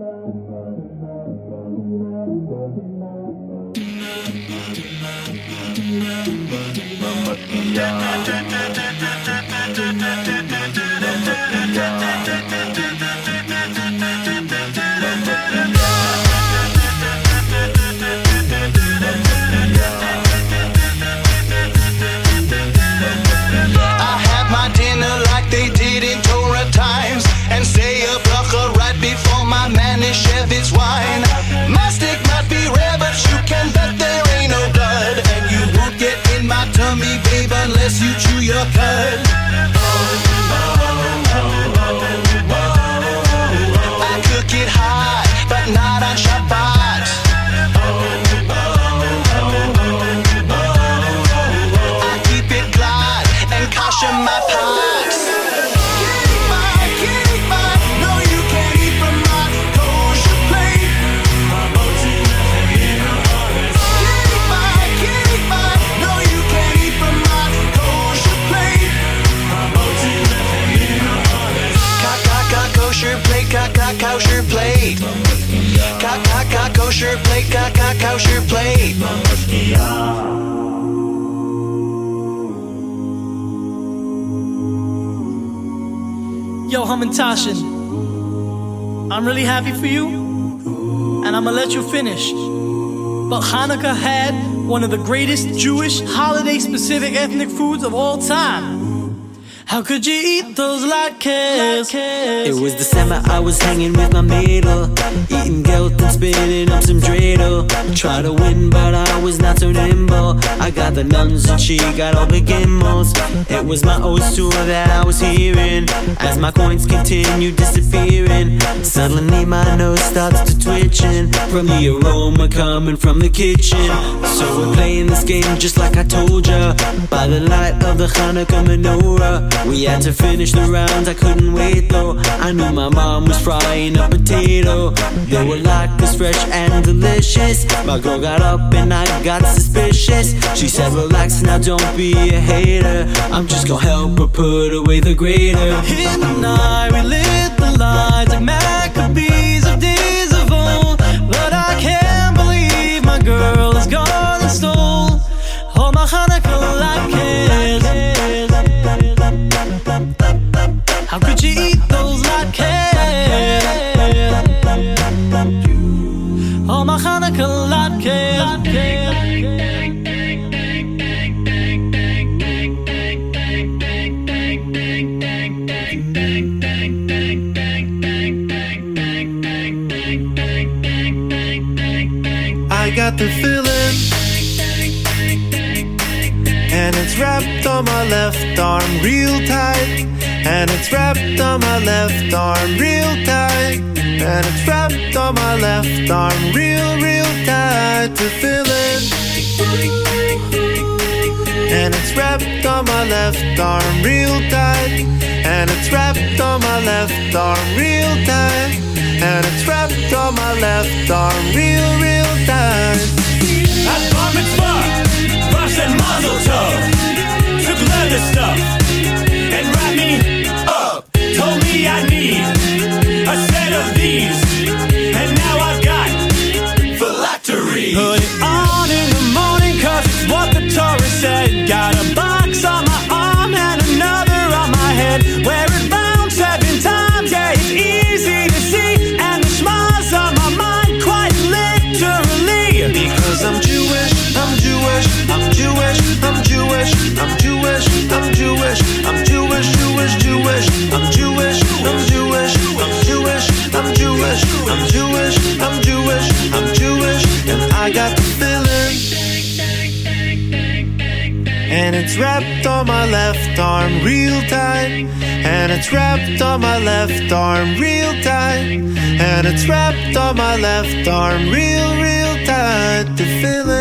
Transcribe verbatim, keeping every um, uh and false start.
Unless you chew your cud. I cook it hot, but not on Shabbat. I keep it glad and kosher my pots. Can't eat my, can't eat my, no you can't eat from my kosher plate. Can't eat my, can't eat my, no you can't eat from my kosher plate, ka-ka kosher plate. Ka-ka kosher plate, ka-ka kosher plate. Yo, Hamantashen, I'm really happy for you, and I'm gonna let you finish. But Hanukkah had one of the greatest Jewish holiday-specific ethnic foods of all time. How could you eat those latkes? It was December, I was hanging with my middle, eating gelt and spinning up some dreidel. Tried to win, but I was not so nimble. I got the nuns and she got all the gimmels. It was my old tour that I was hearing as my coins continued disappearing. Suddenly my nose starts to twitching from the aroma coming from the kitchen. So we're playing this game just like I told ya, by the light of the Hanukkah menorah. We had to finish the rounds, I couldn't wait though. I knew my mom was frying a potato. They were latkes fresh and delicious. My girl got up and I got suspicious. She said relax now, don't be a hater, I'm just gonna help her put away the grater. In the night we lit the lights like Maccabees of days of old. But I can't believe my girl is gone and stole all my Hanukkah latkes. How could you eat those latkes? All my Hanukkah latkes. I got the feeling, and it's wrapped on my left arm real tight. And it's wrapped on my left arm real tight. And it's wrapped on my left arm real, real tight. To feel it. And it's wrapped on my left arm real tight. And it's wrapped on my left arm real tight. And it's wrapped on my left arm real, real tight. At bar mitzvah, Rosh and Mazel Tov, took leather stuff and wrapped me up. Told me I need a set of these, and now I've got phylactery. Put it on in the morning, cause it's what the Torah said. Got a box on my arm and another on my head. Wear it round seven times, yeah, it's easy to see. And the smiles on my mind, quite literally. Because I'm Jewish, I'm Jewish, I'm Jewish, I'm Jewish, I'm Jewish, I'm Jewish, I'm Jewish, Jewish, Jewish, I'm Jewish, I'm Jewish, I'm Jewish, I'm Jewish, I'm Jewish, I'm Jewish, I'm Jewish, and I got the feeling. And it's wrapped on my left arm real tight. And it's wrapped on my left arm real tight. And it's wrapped on my left arm real, real tight. The feeling.